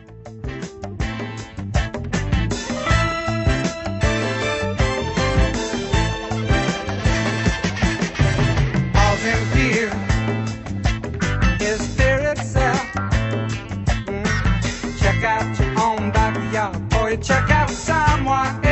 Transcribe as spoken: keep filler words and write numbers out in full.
All's in fear is fear itself. Mm. Check out your own backyard, or you check out someone else.